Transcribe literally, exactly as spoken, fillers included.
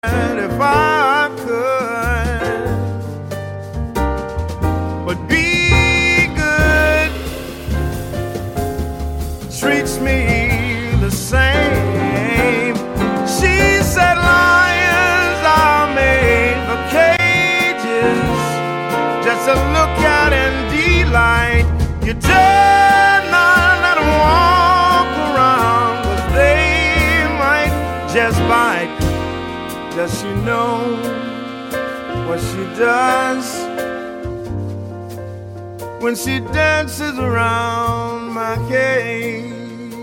if I could, but be good treats me the same. She said lions are made for cages, just to look at and delight. You dare not let them walk around, 'cause they might just bite. Does she know what she does when she dances around my cage?